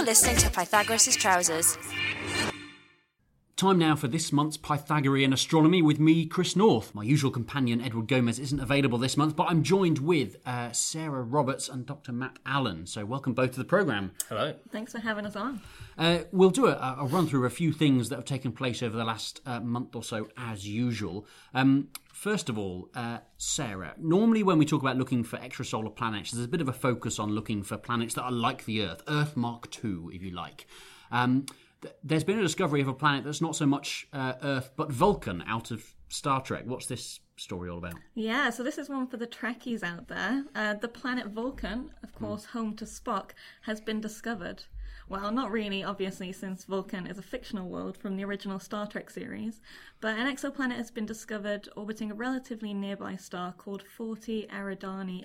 You're listening to Pythagoras' Trousers. Time now for this month's Pythagorean Astronomy with me, Chris North. My usual companion, Edward Gomez, isn't available this month, but I'm joined with Sarah Roberts and Dr. Matt Allen. So welcome both to the programme. Hello. Thanks for having us on. We'll do a run through a few things that have taken place over the last month or so, as usual. First of all, Sarah, normally when we talk about looking for extrasolar planets, there's a bit of a focus on looking for planets that are like the Earth, Earth Mark II, if you like. There's been a discovery of a planet that's not so much Earth, but Vulcan out of Star Trek. What's this story all about? Yeah, so this is one for the Trekkies out there. The planet Vulcan, of course, home to Spock, has been discovered. Well, not really, obviously, since Vulcan is a fictional world from the original Star Trek series, but an exoplanet has been discovered orbiting a relatively nearby star called 40 Eridani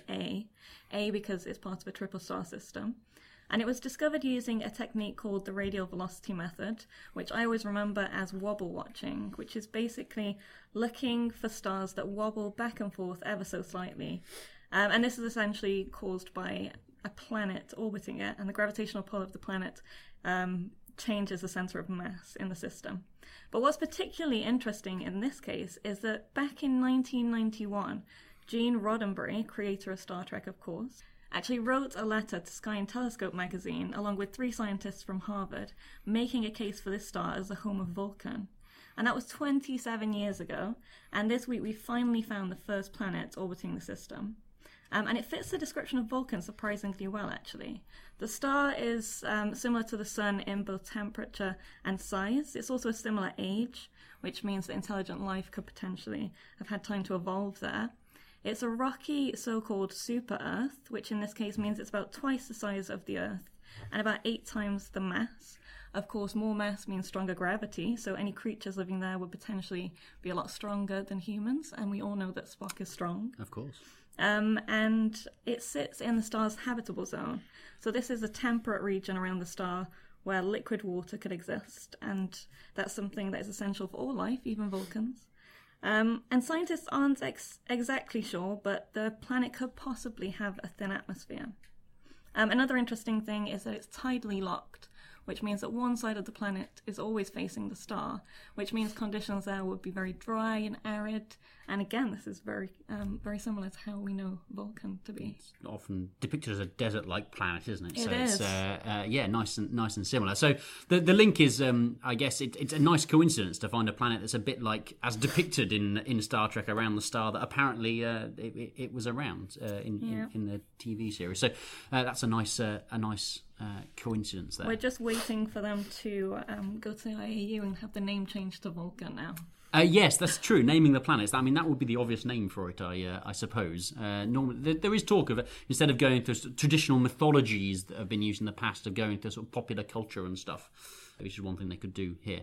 A because it's part of a triple star system. And it was discovered using a technique called the radial velocity method, which I always remember as wobble watching, which is basically looking for stars that wobble back and forth ever so slightly. And this is essentially caused by a planet orbiting it, and the gravitational pull of the planet changes the center of mass in the system. But what's particularly interesting in this case is that back in 1991, Gene Roddenberry, creator of Star Trek, of course, actually wrote a letter to Sky and Telescope magazine, along with 3 scientists from Harvard, making a case for this star as the home of Vulcan. And that was 27 years ago, and this week we finally found the first planet orbiting the system. And it fits the description of Vulcan surprisingly well, actually. The star is similar to the Sun in both temperature and size. It's also a similar age, which means that intelligent life could potentially have had time to evolve there. It's a rocky so-called super-Earth, which in this case means it's about twice the size of the Earth and about 8 times the mass. Of course, more mass means stronger gravity, so any creatures living there would potentially be a lot stronger than humans, and we all know that Spock is strong. Of course. And it sits in the star's habitable zone. So this is a temperate region around the star where liquid water could exist, and that's something that is essential for all life, even Vulcans. And scientists aren't exactly sure, but the planet could possibly have a thin atmosphere. Another interesting thing is that it's tidally locked, which means that one side of the planet is always facing the star, which means conditions there would be very dry and arid. And again, this is very similar to how we know Vulcan to be. It's often depicted as a desert-like planet, isn't it? It so is. It's nice and similar. So the link is, I guess, it's a nice coincidence to find a planet that's a bit like as depicted in Star Trek around the star that apparently it was around in the TV series. So that's a nice coincidence there. We're just waiting for them to go to IAU and have the name changed to Vulcan now. Yes, that's true. Naming the planets. I mean, that would be the obvious name for it, I suppose. Normally, there is talk of it, instead of going through traditional mythologies that have been used in the past, of going to sort of popular culture and stuff, which is one thing they could do here.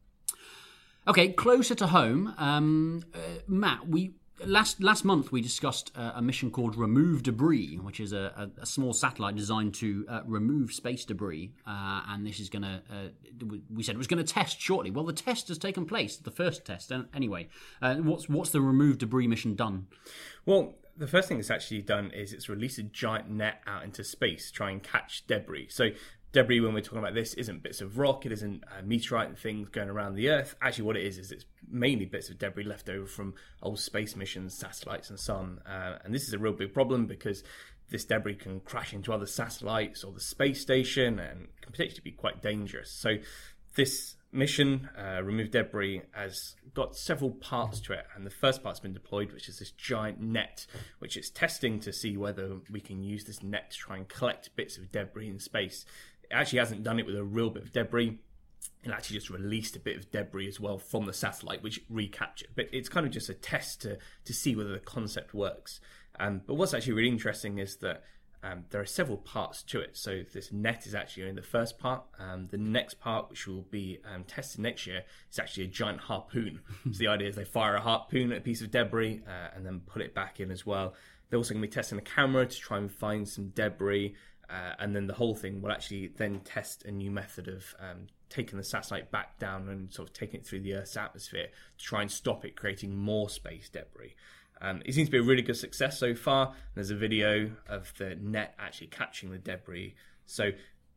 Okay, closer to home, Matt, Last month we discussed a mission called Remove Debris, which is a small satellite designed to remove space debris, and this is going to, we said it was going to test shortly. Well, the test has taken place, the first test anyway. What's the Remove Debris mission done? Well, the first thing it's actually done is it's released a giant net out into space to try and catch debris. So debris, when we're talking about this, isn't bits of rock, it isn't meteorite and things going around the Earth. Actually, what it is it's mainly bits of debris left over from old space missions, satellites and so on. And this is a real big problem because this debris can crash into other satellites or the space station and can potentially be quite dangerous. So this mission, Remove Debris, has got several parts to it, and the first part's been deployed, which is this giant net, which it's testing to see whether we can use this net to try and collect bits of debris in space. It actually hasn't done it with a real bit of debris. It actually just released a bit of debris as well from the satellite, which it recaptured. But it's kind of just a test to see whether the concept works. But what's actually really interesting is that there are several parts to it. So this net is actually only the first part. The next part, which will be tested next year, is actually a giant harpoon. So the idea is they fire a harpoon at a piece of debris and then put it back in as well. They're also going to be testing a camera to try and find some debris. And then the whole thing will actually then test a new method of taking the satellite back down and sort of taking it through the Earth's atmosphere to try and stop it creating more space debris. It seems to be a really good success so far. There's a video of the net actually catching the debris. So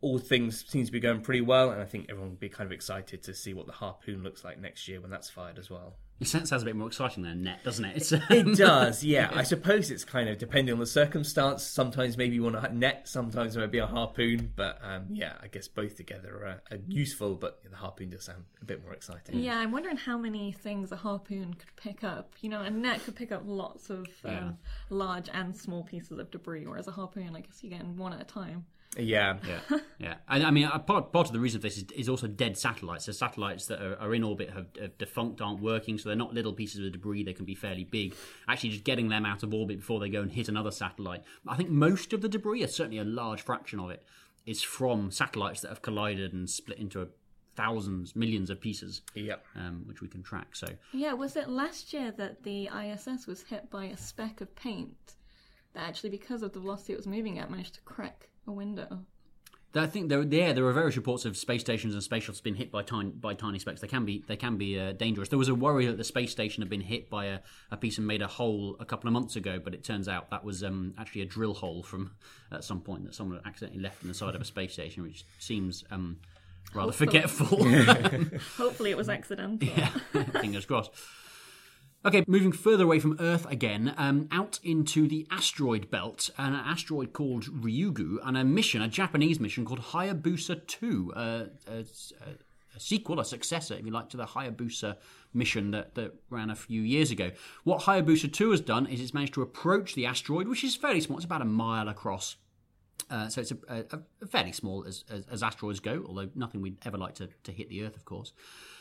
all things seem to be going pretty well, and I think everyone will be kind of excited to see what the Harpoon looks like next year when that's fired as well. It sounds a bit more exciting than Net, doesn't it? It does, yeah. I suppose it's kind of depending on the circumstance. Sometimes maybe you want a Net, sometimes maybe a Harpoon, but yeah, I guess both together are useful, but the Harpoon does sound a bit more exciting. Yeah, I'm wondering how many things a Harpoon could pick up. You know, a Net could pick up lots of large and small pieces of debris, whereas a Harpoon, I guess you're getting one at a time. Yeah. And I mean, part of the reason for this is also dead satellites. So satellites that are in orbit have defunct, aren't working, so they're not little pieces of debris. They can be fairly big. Actually, just getting them out of orbit before they go and hit another satellite. I think most of the debris, or certainly a large fraction of it, is from satellites that have collided and split into thousands, millions of pieces, which we can track. So yeah, was it last year that the ISS was hit by a speck of paint that actually, because of the velocity it was moving at, managed to crack a window? I think there are various reports of space stations and space shuttles being hit by tiny specks. They can be dangerous. There was a worry that the space station had been hit by a piece and made a hole a couple of months ago, but it turns out that was actually a drill hole from at some point that someone accidentally left in the side of a space station, which seems rather forgetful. Hopefully it was accidental. Yeah, fingers crossed. Okay, moving further away from Earth again, out into the asteroid belt, an asteroid called Ryugu, and a Japanese mission called Hayabusa 2, a sequel, a successor, if you like, to the Hayabusa mission that ran a few years ago. What Hayabusa 2 has done is it's managed to approach the asteroid, which is fairly small. It's about a mile across. So it's a fairly small as asteroids go, although nothing we'd ever like to hit the Earth, of course.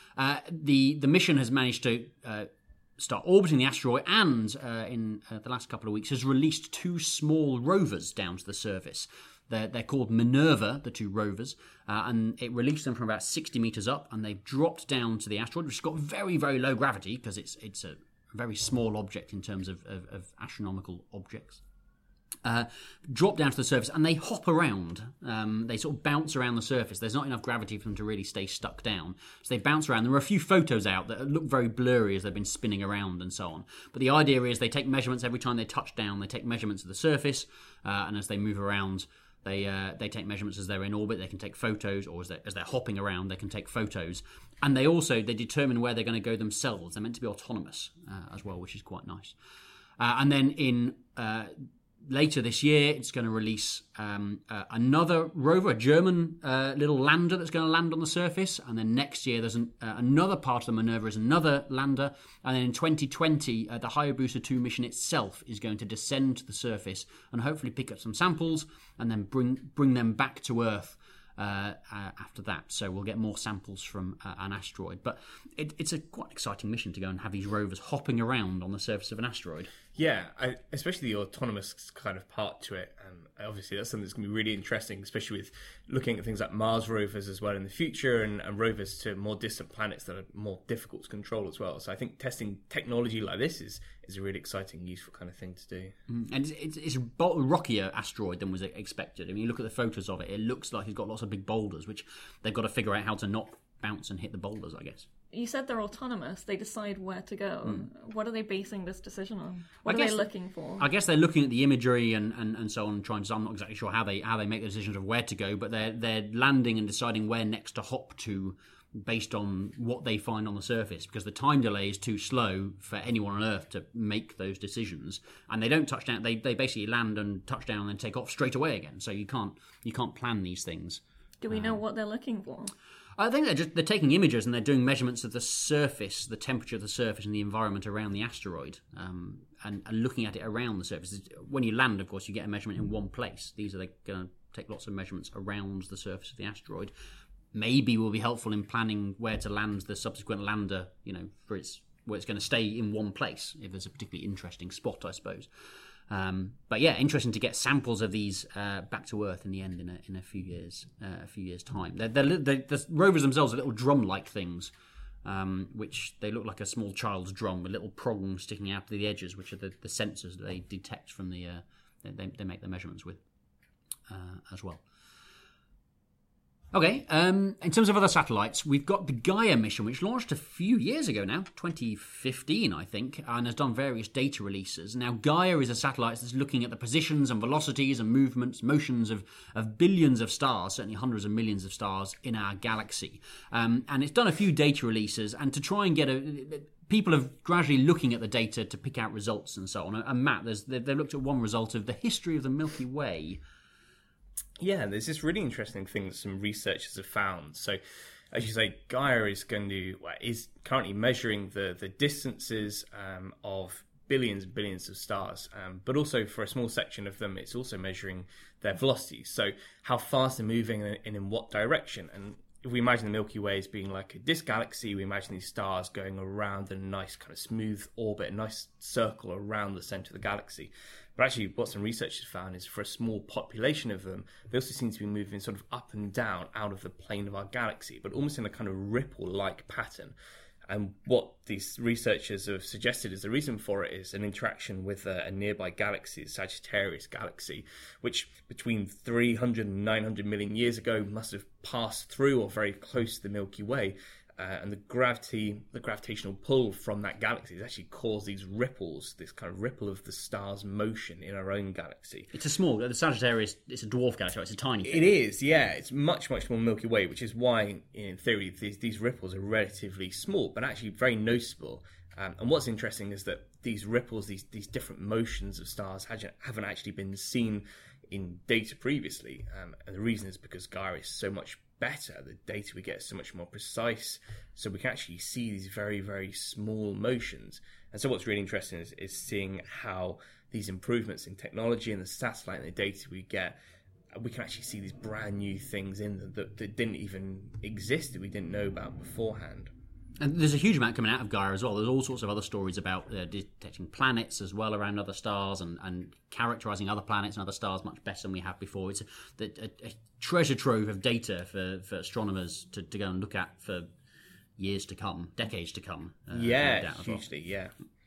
The mission has managed to start orbiting the asteroid, and in the last couple of weeks has released two small rovers down to the surface. They're called Minerva, the two rovers, and it released them from about 60 metres up, and they've dropped down to the asteroid, which has got very, very low gravity because it's a very small object in terms of astronomical objects. Drop down to the surface, and they hop around. They sort of bounce around the surface. There's not enough gravity for them to really stay stuck down, so they bounce around. There are a few photos out that look very blurry as they've been spinning around and so on. But the idea is they take measurements every time they touch down. They take measurements of the surface, and as they move around, they take measurements as they're in orbit. They can take photos, or as they're hopping around, they can take photos. And they determine where they're going to go themselves. They're meant to be autonomous as well, which is quite nice. And then in later this year, it's going to release another rover, a German little lander that's going to land on the surface. And then next year, there's another part of the Minerva is another lander. And then in 2020, the Hayabusa 2 mission itself is going to descend to the surface and hopefully pick up some samples and then bring them back to Earth after that. So we'll get more samples from an asteroid. But it's a quite exciting mission to go and have these rovers hopping around on the surface of an asteroid. Yeah, especially the autonomous kind of part to it. Obviously, that's something that's going to be really interesting, especially with looking at things like Mars rovers as well in the future, and rovers to more distant planets that are more difficult to control as well. So I think testing technology like this is a really exciting, useful kind of thing to do. And it's a rockier asteroid than was expected. I mean, you look at the photos of it, it looks like it's got lots of big boulders, which they've got to figure out how to not bounce and hit the boulders, I guess. You said they're autonomous. They decide where to go. What are they basing this decision on? What are they looking for? I guess they're looking at the imagery and so on, trying to. I'm not exactly sure how they make the decisions of where to go, but they're landing and deciding where next to hop to based on what they find on the surface, because the time delay is too slow for anyone on Earth to make those decisions, and they don't touch down. They basically land and touch down and then take off straight away again. So you can't plan these things. Do we know what they're looking for? I think they're taking images and they're doing measurements of the surface, the temperature of the surface and the environment around the asteroid, and looking at it around the surface. When you land, of course, you get a measurement in one place. These are going to take lots of measurements around the surface of the asteroid. Maybe will be helpful in planning where to land the subsequent lander, where it's going to stay in one place, if there's a particularly interesting spot, I suppose. But yeah, interesting to get samples of these back to Earth in the end in a few years time. The rovers themselves are little drum-like things, which they look like a small child's drum with little prongs sticking out to the edges, which are the sensors that they detect from they make the measurements with as well. Okay, in terms of other satellites, we've got the Gaia mission, which launched a few years ago now, 2015, I think, and has done various data releases. Now, Gaia is a satellite that's looking at the positions and velocities and movements, motions of billions of stars, certainly hundreds of millions of stars in our galaxy. And it's done a few data releases, and to try and get people are gradually looking at the data to pick out results and so on. And Matt, they've looked at one result of the history of the Milky Way. Yeah, there's this really interesting thing that some researchers have found. So, as you say, Gaia is currently measuring the distances of billions and billions of stars, but also for a small section of them, it's also measuring their velocities. So, how fast they're moving and in what direction. And if we imagine the Milky Way as being like a disk galaxy, we imagine these stars going around in a nice kind of smooth orbit, a nice circle around the center of the galaxy. But actually, what some researchers found is for a small population of them, they also seem to be moving sort of up and down out of the plane of our galaxy, but almost in a kind of ripple-like pattern. And what these researchers have suggested is the reason for it is an interaction with a nearby galaxy, the Sagittarius galaxy, which between 300 and 900 million years ago must have passed through or very close to the Milky Way. And the gravitational pull from that galaxy has actually caused these ripples, this kind of ripple of the star's motion in our own galaxy. It's the Sagittarius, it's a dwarf galaxy, it's a tiny thing. It is, yeah. It's much, much more Milky Way, which is why, in theory, these ripples are relatively small, but actually very noticeable. And what's interesting is that these ripples, these different motions of stars haven't actually been seen in data previously. And the reason is because Gaia is so much better. The data we get is so much more precise, so we can actually see these very, very small motions. And so what's really interesting is seeing how these improvements in technology and the satellite and the data we get, we can actually see these brand new things in them that didn't even exist, that we didn't know about beforehand. And there's a huge amount coming out of Gaia as well. There's all sorts of other stories about detecting planets as well around other stars and characterising other planets and other stars much better than we have before. It's a treasure trove of data for astronomers to go and look at for years to come, decades to come. Yeah, hugely, yeah.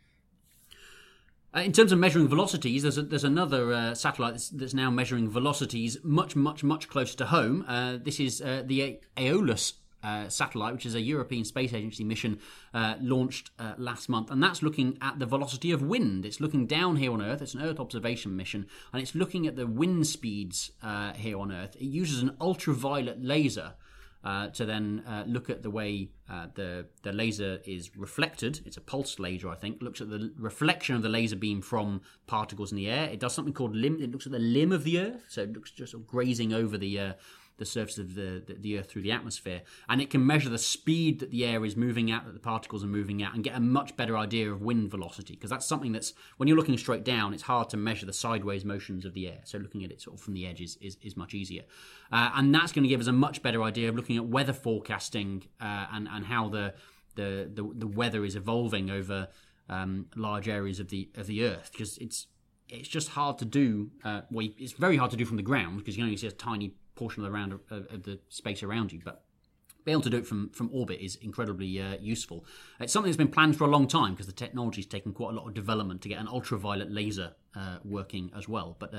In terms of measuring velocities, there's another satellite that's now measuring velocities much, much, much closer to home. This is the Aeolus satellite, which is a European Space Agency mission launched last month, and that's looking at the velocity of wind. It's looking down here on Earth. It's an Earth observation mission, and it's looking at the wind speeds here on Earth. It uses an ultraviolet laser to then look at the way the laser is reflected. It's a pulsed laser, I think. Looks at the reflection of the laser beam from particles in the air. It does something called limb. It looks at the limb of the Earth, so it looks just sort of grazing over the surface of the Earth through the atmosphere, and it can measure the speed that the air is moving at, that the particles are moving at, and get a much better idea of wind velocity, because that's something that's, when you're looking straight down, it's hard to measure the sideways motions of the air, so looking at it sort of from the edge is much easier. And that's going to give us a much better idea of looking at weather forecasting and how the weather is evolving over large areas of the Earth, because it's just hard to do. It's very hard to do from the ground, because you can only see a tiny portion of the space around you, but being able to do it from orbit is incredibly useful. It's something that's been planned for a long time, because the technology's taken quite a lot of development to get an ultraviolet laser working as well. But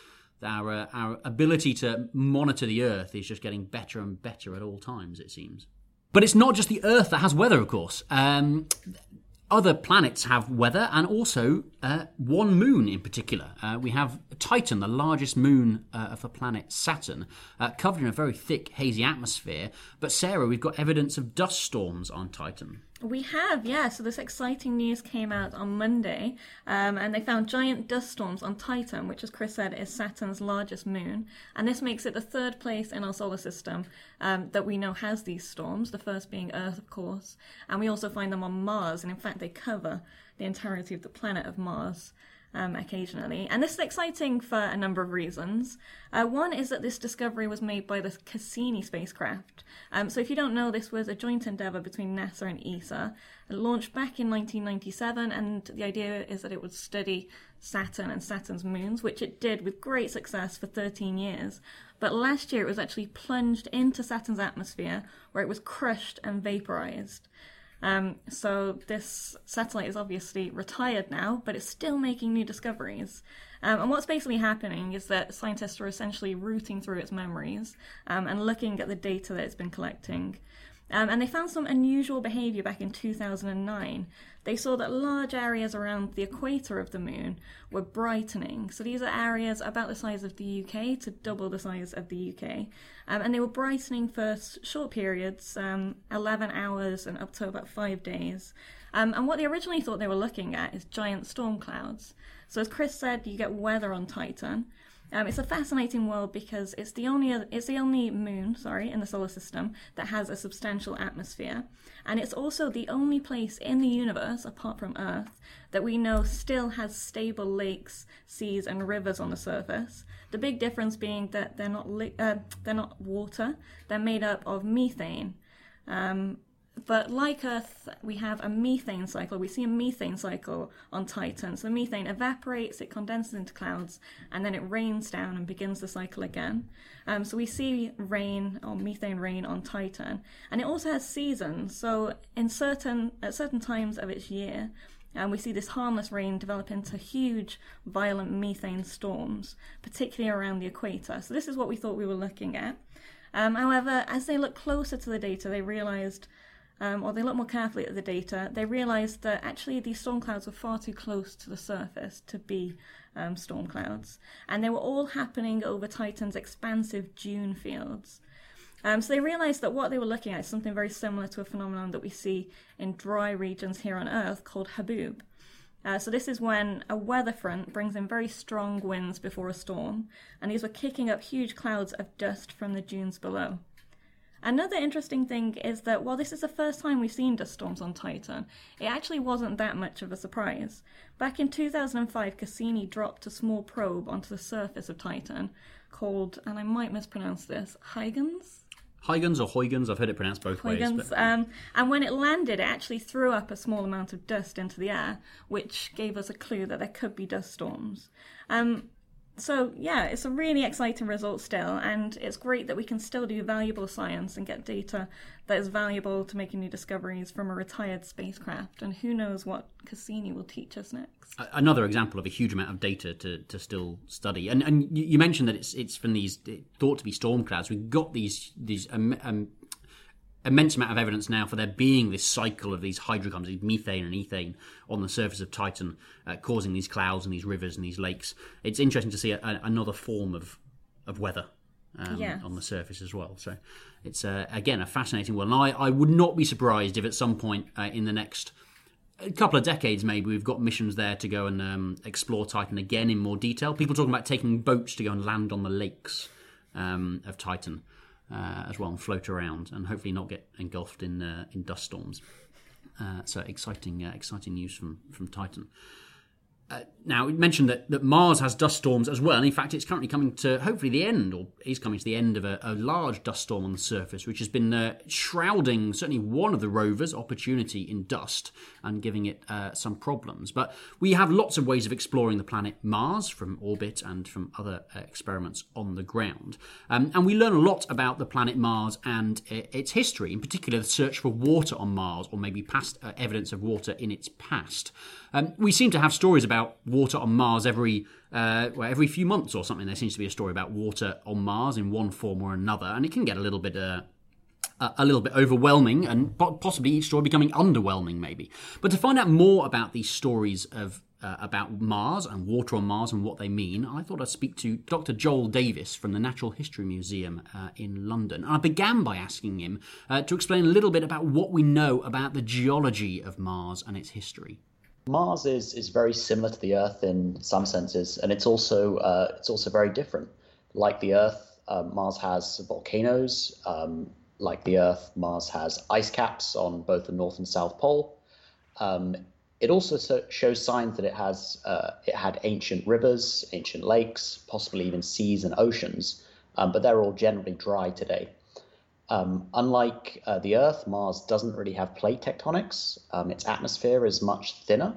our ability to monitor the Earth is just getting better and better at all times, it seems. But it's not just the Earth that has weather, of course. Other planets have weather, and also one moon in particular. We have Titan, the largest moon of the planet Saturn, covered in a very thick, hazy atmosphere. But Sarah, we've got evidence of dust storms on Titan. We have, yeah. So this exciting news came out on Monday, and they found giant dust storms on Titan, which, as Chris said, is Saturn's largest moon. And this makes it the third place in our solar system that we know has these storms, the first being Earth, of course. And we also find them on Mars, and in fact they cover the entirety of the planet of Mars. Occasionally. And this is exciting for a number of reasons. One is that this discovery was made by the Cassini spacecraft. So if you don't know, this was a joint endeavour between NASA and ESA. It launched back in 1997, and the idea is that it would study Saturn and Saturn's moons, which it did with great success for 13 years. But last year it was actually plunged into Saturn's atmosphere, where it was crushed and vaporised. So this satellite is obviously retired now, but it's still making new discoveries. And what's basically happening is that scientists are essentially rooting through its memories and looking at the data that it's been collecting. And they found some unusual behaviour back in 2009. They saw that large areas around the equator of the moon were brightening. So these are areas about the size of the UK to double the size of the UK. And they were brightening for short periods, 11 hours and up to about 5 days. And what they originally thought they were looking at is giant storm clouds. So as Chris said, you get weather on Titan. It's a fascinating world because it's the only moon, in the solar system that has a substantial atmosphere, and it's also the only place in the universe, apart from Earth, that we know still has stable lakes, seas, and rivers on the surface. The big difference being that they're not water; they're made up of methane. But like Earth, we have a methane cycle. We see a methane cycle on Titan. So methane evaporates, it condenses into clouds, and then it rains down and begins the cycle again. So we see rain, or methane rain, on Titan. And it also has seasons. So at certain times of its year, we see this harmless rain develop into huge, violent methane storms, particularly around the equator. So this is what we thought we were looking at. However, as they looked closer to the data, they realized... or they looked more carefully at the data, they realised that actually these storm clouds were far too close to the surface to be storm clouds. And they were all happening over Titan's expansive dune fields. So they realised that what they were looking at is something very similar to a phenomenon that we see in dry regions here on Earth called haboob. So this is when a weather front brings in very strong winds before a storm, and these were kicking up huge clouds of dust from the dunes below. Another interesting thing is that while this is the first time we've seen dust storms on Titan, it actually wasn't that much of a surprise. Back in 2005, Cassini dropped a small probe onto the surface of Titan called, and I might mispronounce this, Huygens? Huygens or Huygens, I've heard it pronounced both Huygens, ways. But... and when it landed, it actually threw up a small amount of dust into the air, which gave us a clue that there could be dust storms. So, yeah, it's a really exciting result still, and it's great that we can still do valuable science and get data that is valuable to making new discoveries from a retired spacecraft, and who knows what Cassini will teach us next. Another example of a huge amount of data to still study. And you mentioned that it's from these thought to be storm clouds. We've got these immense amount of evidence now for there being this cycle of these hydrocarbons, these methane and ethane, on the surface of Titan, causing these clouds and these rivers and these lakes. It's interesting to see another form of weather on the surface as well. So it's, again, a fascinating one. And I would not be surprised if at some point in the next couple of decades, maybe, we've got missions there to go and explore Titan again in more detail. People talking about taking boats to go and land on the lakes of Titan. As well, and float around, and hopefully not get engulfed in dust storms. So exciting news from Titan. Now, we mentioned that Mars has dust storms as well, and in fact it's currently coming to, hopefully, the end, or is coming to the end of a large dust storm on the surface, which has been shrouding certainly one of the rovers, Opportunity, in dust and giving it some problems. But we have lots of ways of exploring the planet Mars from orbit and from other experiments on the ground. And we learn a lot about the planet Mars and its history, in particular the search for water on Mars, or maybe past evidence of water in its past. We seem to have stories about water on Mars every few months or something. There seems to be a story about water on Mars in one form or another, and it can get a little bit overwhelming, and possibly each story becoming underwhelming, maybe. But to find out more about these stories of about Mars and water on Mars and what they mean, I thought I'd speak to Dr. Joel Davis from the Natural History Museum in London. And I began by asking him to explain a little bit about what we know about the geology of Mars and its history. Mars is very similar to the Earth in some senses, and it's also very different. Like the Earth, Mars has volcanoes. Like the Earth, Mars has ice caps on both the North and South Pole. It also shows signs that it had ancient rivers, ancient lakes, possibly even seas and oceans, but they're all generally dry today. Unlike the Earth, Mars doesn't really have plate tectonics. Its atmosphere is much thinner.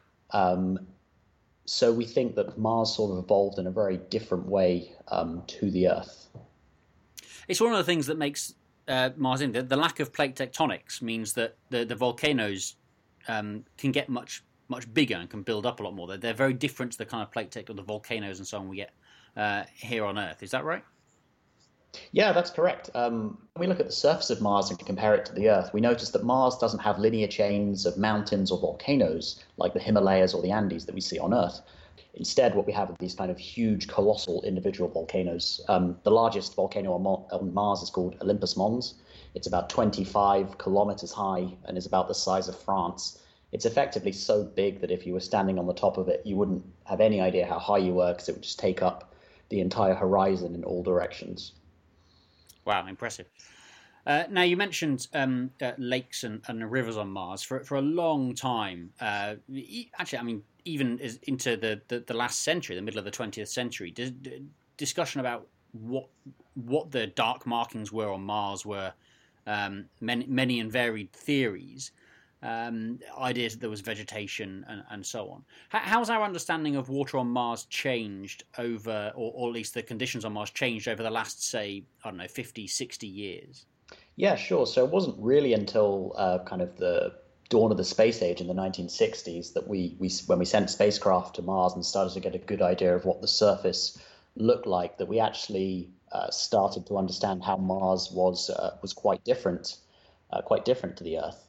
So we think that Mars sort of evolved in a very different way to the Earth. It's one of the things that makes Martin, the lack of plate tectonics means that the volcanoes can get much bigger and can build up a lot more. They're very different to the kind of plate tectonics, the volcanoes and so on we get here on Earth. Is that right? Yeah, that's correct. When we look at the surface of Mars and compare it to the Earth, we notice that Mars doesn't have linear chains of mountains or volcanoes like the Himalayas or the Andes that we see on Earth. Instead, what we have are these kind of huge, colossal individual volcanoes. The largest volcano on Mars is called Olympus Mons. It's about 25 kilometers high and is about the size of France. It's effectively so big that if you were standing on the top of it, you wouldn't have any idea how high you were because it would just take up the entire horizon in all directions. Wow, impressive. Now, you mentioned lakes and rivers on Mars. For a long time, actually, I mean, even into the last century, the middle of the 20th century, discussion about what the dark markings were on Mars were many and varied theories. Ideas that there was vegetation and so on. How's our understanding of water on Mars changed over, or at least the conditions on Mars changed over the last, say, 50, 60 years? Yeah, sure. So it wasn't really until kind of the dawn of the space age in the 1960s that when we sent spacecraft to Mars and started to get a good idea of what the surface looked like, that we actually started to understand how Mars was quite different to the Earth.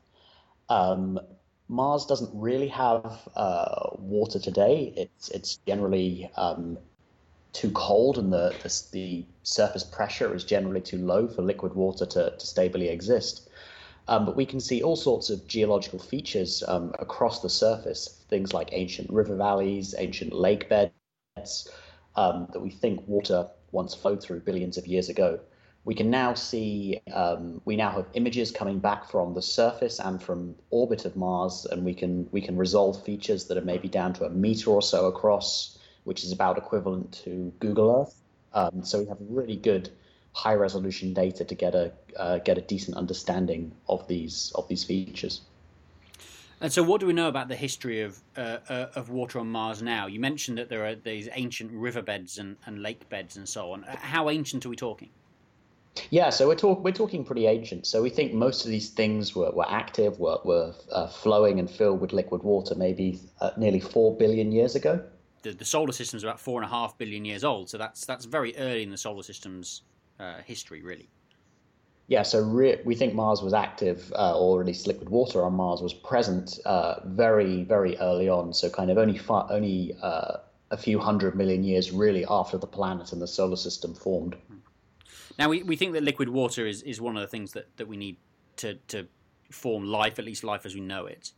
Mars doesn't really have water today. It's generally too cold, and the surface pressure is generally too low for liquid water to stably exist. But we can see all sorts of geological features across the surface, things like ancient river valleys, ancient lake beds that we think water once flowed through billions of years ago. We can now see, we now have images coming back from the surface and from orbit of Mars, and we can resolve features that are maybe down to a meter or so across, which is about equivalent to Google Earth. So we have really good high resolution data to get a decent understanding of these features. And so, what do we know about the history of water on Mars now? You mentioned that there are these ancient riverbeds and lake beds and so on. How ancient are we talking? Yeah, so we're talking pretty ancient. So we think most of these things were active, were flowing and filled with liquid water, maybe nearly 4 billion years ago. The solar system is about 4.5 billion years old, so that's very early in the solar system's history, really. Yeah, so we think Mars was active, or at least liquid water on Mars was present very, very early on. So kind of only a few 100 million years really after the planet and the solar system formed. Now, we think that liquid water is one of the things that we need to form life, at least life as we know it.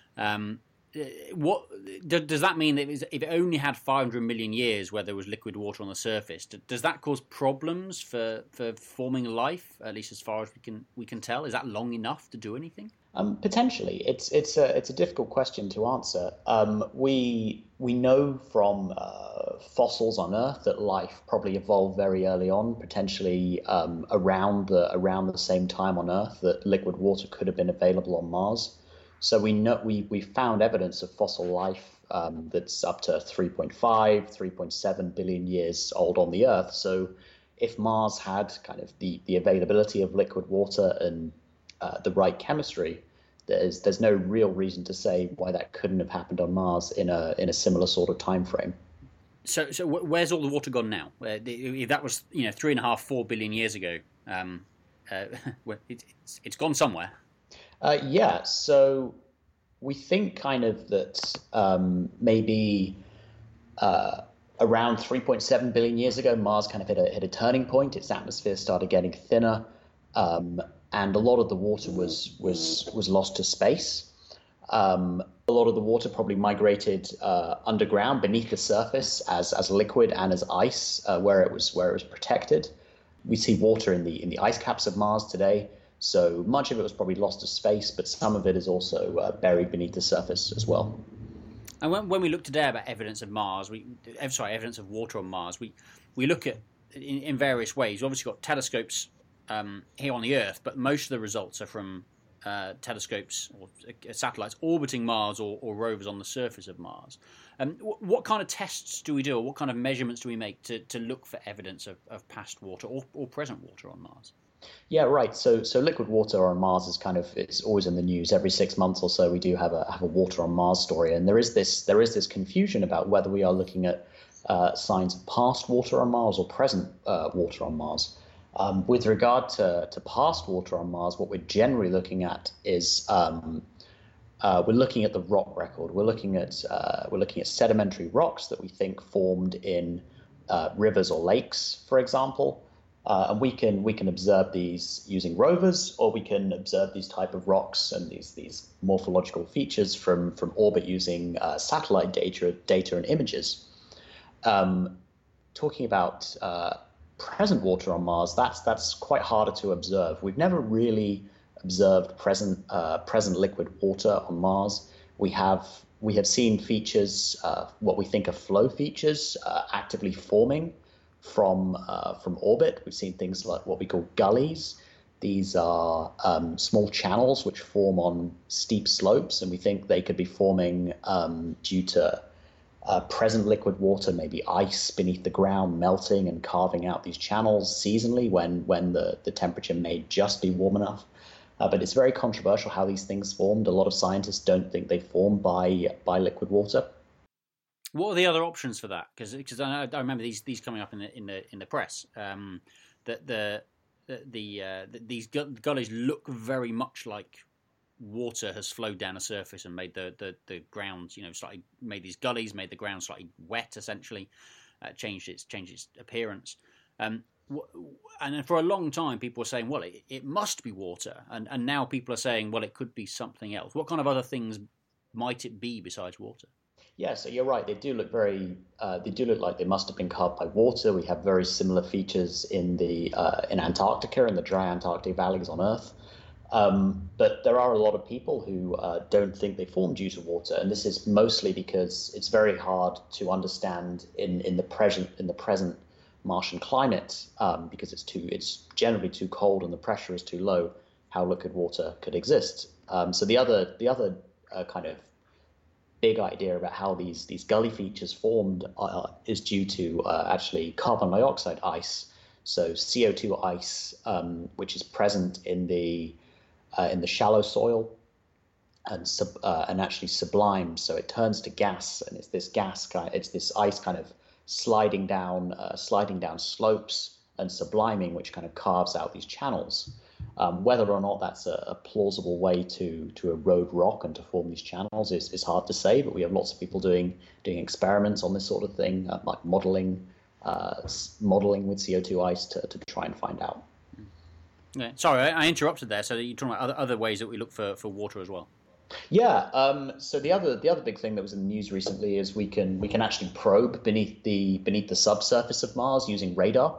What does that mean? That if it only had 500 million years where there was liquid water on the surface, does that cause problems for forming life? At least as far as we can tell, is that long enough to do anything? Potentially, it's a difficult question to answer. We know from fossils on Earth that life probably evolved very early on, potentially around the same time on Earth that liquid water could have been available on Mars. So we found evidence of fossil life that's up to 3.7 billion years old on the Earth. So if Mars had kind of the availability of liquid water and the right chemistry, there's no real reason to say why that couldn't have happened on Mars in a similar sort of time frame. So where's all the water gone now? If that was 3.5-4 billion years ago, it's gone somewhere. Yeah, so we think kind of that maybe around 3.7 billion years ago, Mars kind of hit a turning point. Its atmosphere started getting thinner, and a lot of the water was lost to space. A lot of the water probably migrated underground beneath the surface as liquid and as ice, where it was protected. We see water in the ice caps of Mars today. So much of it was probably lost to space, but some of it is also buried beneath the surface as well. And when we look today about evidence of Mars, evidence of water on Mars, we look at in various ways. We've obviously got telescopes here on the Earth, but most of the results are from telescopes or satellites orbiting Mars or rovers on the surface of Mars. What kind of tests do we do, or what kind of measurements do we make to look for evidence of past water or present water on Mars? Yeah, right. So liquid water on Mars is it's always in the news. Every 6 months or so, we do have a water on Mars story, and there is this confusion about whether we are looking at signs of past water on Mars or present water on Mars. With regard to past water on Mars, what we're generally looking at is we're looking at the rock record. We're looking at sedimentary rocks that we think formed in rivers or lakes, for example. And we can observe these using rovers, or we can observe these type of rocks and these morphological features from orbit using satellite data and images. Talking about present water on Mars, that's quite harder to observe. We've never really observed present liquid water on Mars. We have seen features, what we think are flow features, actively forming from orbit. We've seen things like what we call gullies. These are small channels which form on steep slopes, and we think they could be forming due to present liquid water, maybe ice beneath the ground melting and carving out these channels seasonally when the temperature may just be warm enough. But it's very controversial how these things formed. A lot of scientists don't think they formed by liquid water. What are the other options for that? Because I remember these coming up in the press. That these gullies look very much like water has flowed down a surface and made the ground, slightly made these gullies, made the ground slightly wet, essentially, changed its appearance. And for a long time, people were saying, well, it must be water, and now people are saying, well, it could be something else. What kind of other things might it be besides water? Yeah, so you're right. They do look like they must have been carved by water. We have very similar features in Antarctica, in the dry Antarctic valleys on Earth. But there are a lot of people who don't think they formed due to water, and this is mostly because it's very hard to understand in the present Martian climate, because it's generally too cold and the pressure is too low, how liquid water could exist. So the other kind of big idea about how these gully features formed is due to actually carbon dioxide ice, so CO2 ice, which is present in the shallow soil and actually sublimes, so it turns to gas, and it's this ice kind of sliding down slopes and subliming, which kind of carves out these channels. Whether or not that's a plausible way to erode rock and to form these channels is hard to say, but we have lots of people doing experiments on this sort of thing, like modeling with CO2 ice to try and find out. Yeah. Sorry, I interrupted there. So you're talking about other ways that we look for water as well. Yeah. So the other big thing that was in the news recently is we can actually probe beneath the subsurface of Mars using radar.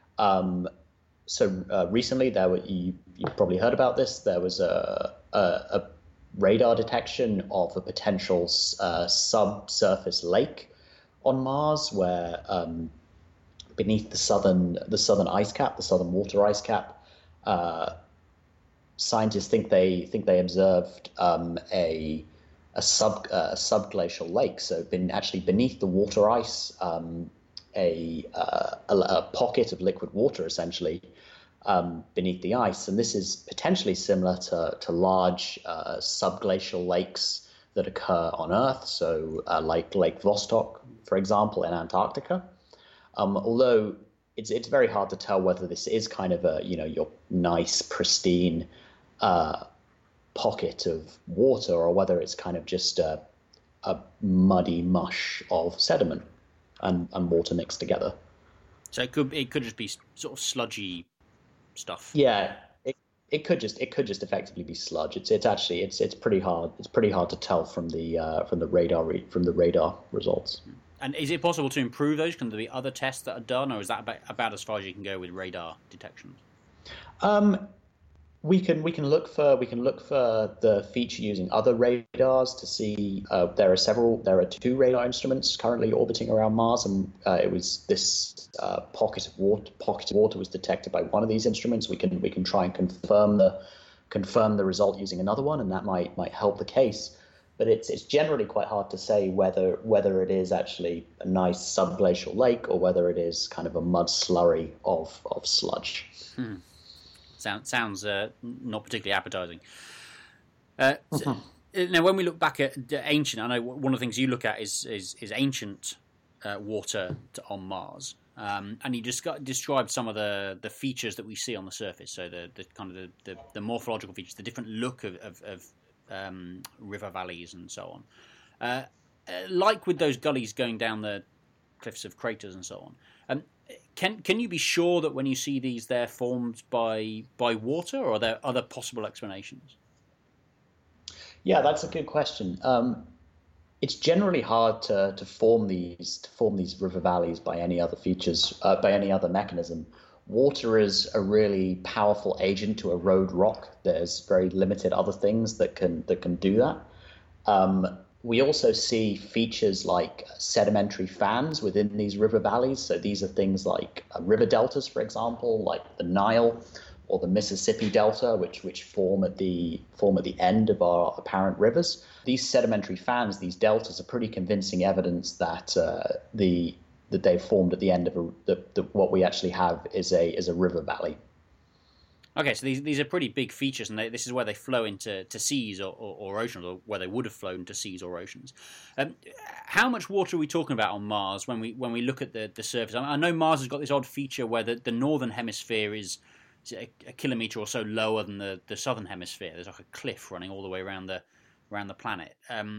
So recently, you probably heard about this. There was a radar detection of a potential subsurface lake on Mars, where beneath the southern ice cap, the southern water ice cap, scientists think they observed a subglacial lake. So actually beneath the water ice, a pocket of liquid water essentially beneath the ice, and this is potentially similar to large subglacial lakes that occur on Earth. So like Lake Vostok, for example, in Antarctica. Although it's very hard to tell whether this is kind of your nice pristine pocket of water, or whether it's kind of just a muddy mush of sediment and water mixed together. So it could just be sort of sludgy stuff. Yeah, it could just effectively be sludge. It's pretty hard. It's pretty hard to tell from the radar results. And is it possible to improve those? Can there be other tests that are done, or is that about as far as you can go with radar detections? We can look for the feature using other radars to see. There are 2 radar instruments currently orbiting around Mars, and it was this pocket of water was detected by one of these instruments. We can try and confirm confirm the result using another one, and that might help the case. But it's generally quite hard to say whether it is actually a nice subglacial lake or whether it is kind of a mud slurry of sludge. Sounds not particularly appetizing. Now, when we look back at ancient, I know one of the things you look at is ancient water on Mars, and you described some of the features that we see on the surface. So the kind of the morphological features, the different look of river valleys and so on. Like with those gullies going down the cliffs of craters and so on. Can you be sure that when you see these, they're formed by water, or are there other possible explanations? Yeah, that's a good question. It's generally hard to form these river valleys by any other features, by any other mechanism. Water is a really powerful agent to erode rock. There's very limited other things that can do that. We also see features like sedimentary fans within these river valleys. So these are things like river deltas, for example, like the Nile or the Mississippi Delta, which form at the end of our apparent rivers. These sedimentary fans, these deltas, are pretty convincing evidence that that they formed at the end of what we actually have is a river valley. Okay, so these are pretty big features, and this is where they flow into seas or oceans, or where they would have flown to seas or oceans. How much water are we talking about on Mars when we look at the surface? I know Mars has got this odd feature where the northern hemisphere is a kilometre or so lower than the southern hemisphere. There's like a cliff running all the way around the planet.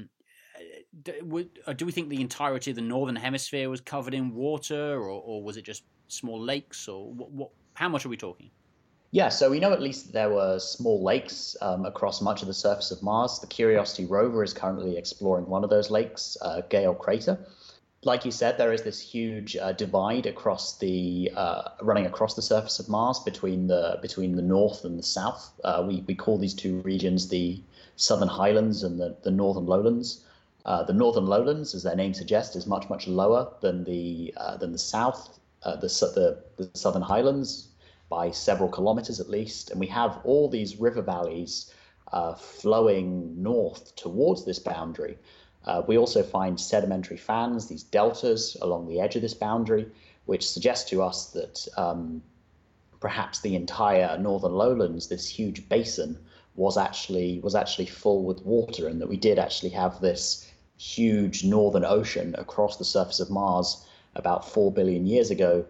Do we think the entirety of the northern hemisphere was covered in water, or was it just small lakes, or what? How much are we talking? Yeah, so we know at least that there were small lakes across much of the surface of Mars. The Curiosity rover is currently exploring one of those lakes, Gale Crater. Like you said, there is this huge divide running across the surface of Mars between the north and the south. We call these two regions the Southern Highlands and the Northern Lowlands. The Northern Lowlands, as their name suggests, is much lower than the south, the Southern Highlands, by several kilometers at least. And we have all these river valleys flowing north towards this boundary. We also find sedimentary fans, these deltas, along the edge of this boundary, which suggests to us that perhaps the entire northern lowlands, this huge basin, was actually full with water, and that we did actually have this huge northern ocean across the surface of Mars about 4 billion years ago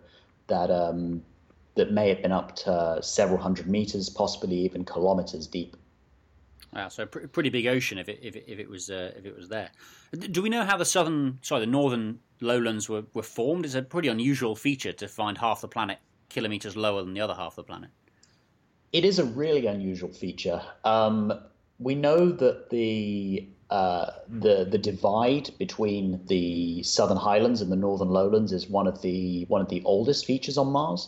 that may have been up to several hundred meters, possibly even kilometers deep. Wow, so a pretty big ocean if it was there. Do we know how the northern lowlands were formed? It's a pretty unusual feature to find half the planet kilometers lower than the other half of the planet. It is a really unusual feature. We know that the divide between the southern highlands and the northern lowlands is one of the oldest features on Mars.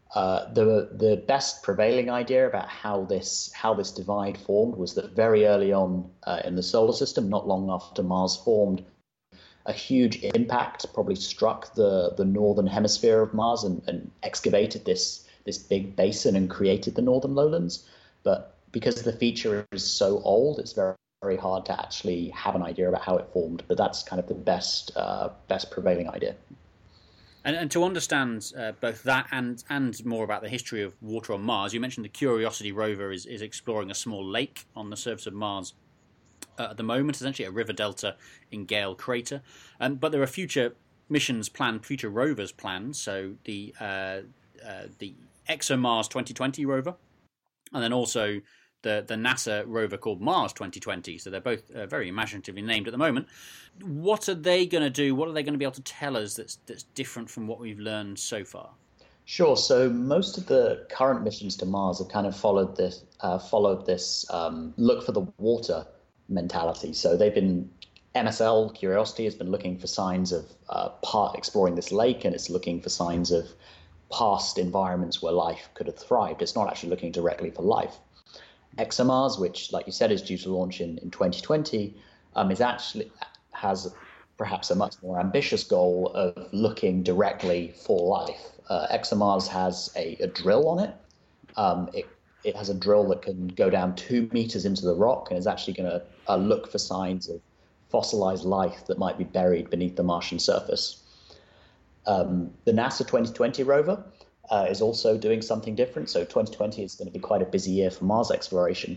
The best prevailing idea about how this divide formed was that very early on in the solar system, not long after Mars formed, a huge impact probably struck the northern hemisphere of Mars and excavated this big basin and created the northern lowlands. But because the feature is so old, it's very, very hard to actually have an idea about how it formed. But that's kind of the best prevailing idea. And to understand both that and more about the history of water on Mars, you mentioned the Curiosity rover is exploring a small lake on the surface of Mars at the moment, essentially a river delta in Gale Crater. But there are future missions planned, future rovers planned. So the ExoMars 2020 rover, and then also the NASA rover called Mars 2020. So they're both very imaginatively named at the moment. What are they going to do? What are they going to be able to tell us that's different from what we've learned so far? Sure. So most of the current missions to Mars have kind of followed this look for the water mentality. So they've been MSL Curiosity has been looking for signs of exploring this lake, and it's looking for signs of past environments where life could have thrived. It's not actually looking directly for life. ExoMars, which, like you said, is due to launch in 2020, has perhaps a much more ambitious goal of looking directly for life. ExoMars has a drill on it. it has a drill that can go down 2 meters into the rock and is actually going to look for signs of fossilized life that might be buried beneath the Martian surface. The NASA 2020 rover is also doing something different. So 2020 is going to be quite a busy year for Mars exploration.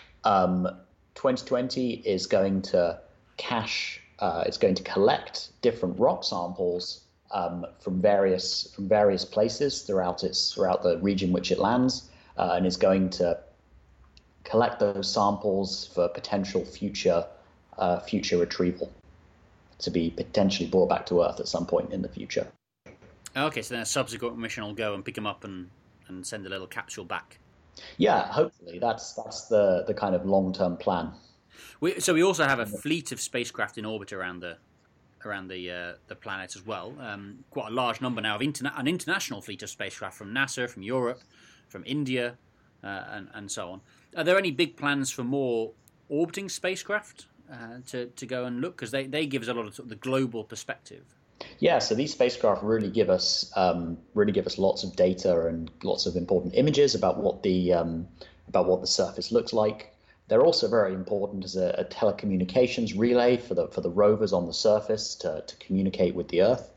2020 is going to it's going to collect different rock samples from various places throughout the region which it lands, and is going to collect those samples for potential future retrieval to be potentially brought back to Earth at some point in the future. Okay, so then a subsequent mission will go and pick them up and send a little capsule back. Yeah, hopefully that's the kind of long-term plan. So we also have a fleet of spacecraft in orbit around the planet as well. Quite a large number now of an international fleet of spacecraft from NASA, from Europe, from India, and so on. Are there any big plans for more orbiting spacecraft to go and look? Because they give us a lot of sort of the global perspective. Yeah, so these spacecraft really give us lots of data and lots of important images about what the surface looks like. They're also very important as a telecommunications relay for the rovers on the surface to communicate with the Earth.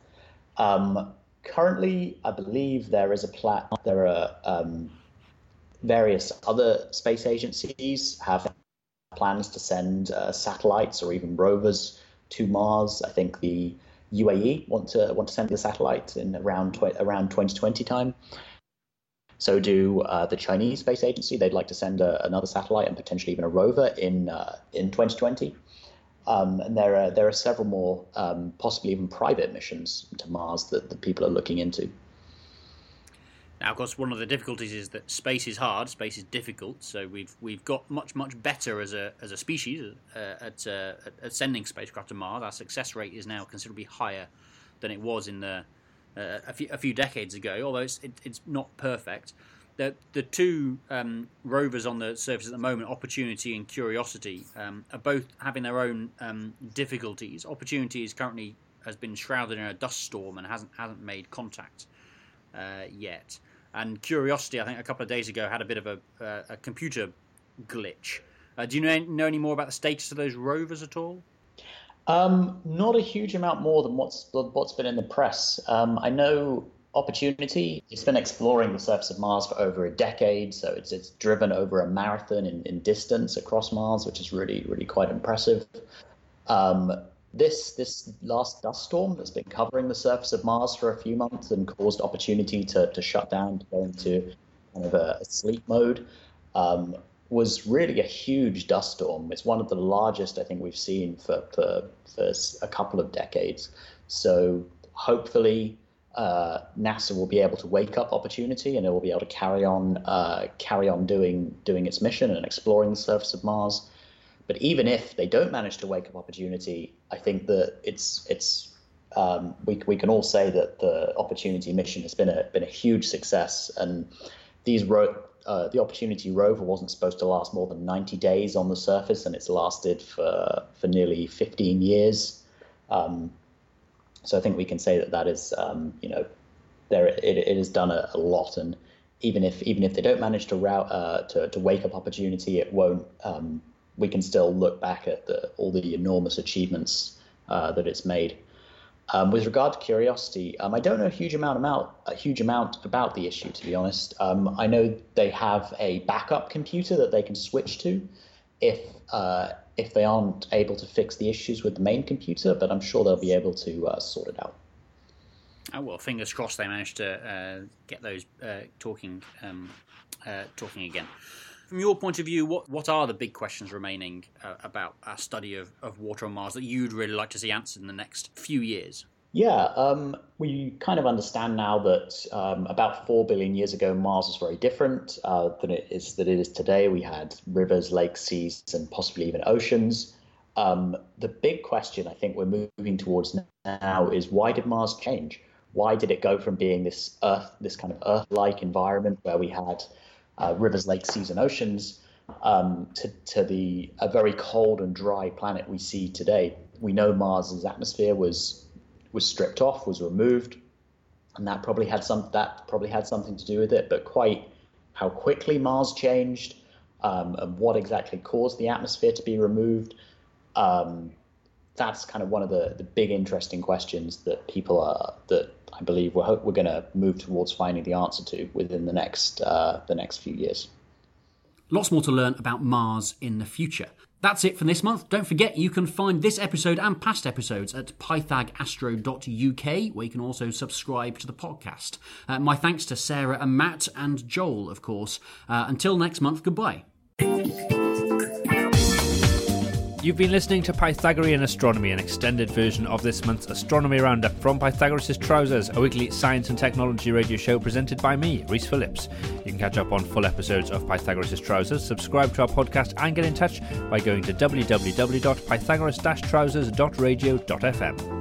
Currently, I believe there are various other space agencies have plans to send satellites or even rovers to Mars. I think the UAE want to send the satellite in around 2020 time. So do the Chinese Space Agency. They'd like to send another satellite and potentially even a rover in 2020. And there are several more, possibly even private missions to Mars that the people are looking into. Now, of course, one of the difficulties is that space is hard, space is difficult. So we've got much better as a species at sending spacecraft to Mars. Our success rate is now considerably higher than it was in a few decades ago. Although it's not perfect. The two rovers on the surface at the moment, Opportunity and Curiosity, are both having their own difficulties. Opportunity currently has been shrouded in a dust storm and hasn't made contact yet. And Curiosity, I think a couple of days ago, had a bit of a computer glitch. Do you know any more about the status of those rovers at all? Not a huge amount more than what's been in the press. I know Opportunity, it's been exploring the surface of Mars for over a decade, so it's driven over a marathon in distance across Mars, which is really, really quite impressive. This last dust storm that's been covering the surface of Mars for a few months and caused Opportunity to shut down, to go into kind of a sleep mode, was really a huge dust storm. It's one of the largest I think we've seen for a couple of decades. So hopefully NASA will be able to wake up Opportunity and it will be able to carry on doing its mission and exploring the surface of Mars. But even if they don't manage to wake up Opportunity, I think that we can all say that the Opportunity mission has been a huge success. And the Opportunity rover wasn't supposed to last more than 90 days on the surface, and it's lasted for nearly 15 years. So I think we can say that is, it has done a lot. And even if they don't manage to wake up Opportunity, it won't. We can still look back at all the enormous achievements that it's made. With regard to Curiosity, I don't know a huge amount about the issue, to be honest. I know they have a backup computer that they can switch to if they aren't able to fix the issues with the main computer, but I'm sure they'll be able to sort it out. Oh, well, fingers crossed they managed to get those talking again. From your point of view, what are the big questions remaining about our study of water on Mars that you'd really like to see answered in the next few years? Yeah, we kind of understand now that about 4 billion years ago, Mars was very different than it is today. We had rivers, lakes, seas, and possibly even oceans. The big question I think we're moving towards now is, why did Mars change? Why did it go from being this kind of Earth-like environment where we had rivers, lakes, seas, and oceans, to a very cold and dry planet we see today? We know Mars's atmosphere was stripped off, was removed, and that probably had something to do with it. But quite how quickly Mars changed, and what exactly caused the atmosphere to be removed. That's kind of one of the big interesting questions that that I believe we're going to move towards finding the answer to within the next few years. Lots more to learn about Mars in the future. That's it for this month. Don't forget you can find this episode and past episodes at pythagastro.uk, where you can also subscribe to the podcast. My thanks to Sarah and Matt and Joel, of course. Until next month, goodbye. You've been listening to Pythagorean Astronomy, an extended version of this month's Astronomy Roundup from Pythagoras' Trousers, a weekly science and technology radio show presented by me, Rhys Phillips. You can catch up on full episodes of Pythagoras' Trousers, subscribe to our podcast and get in touch by going to www.pythagoras-trousers.radio.fm.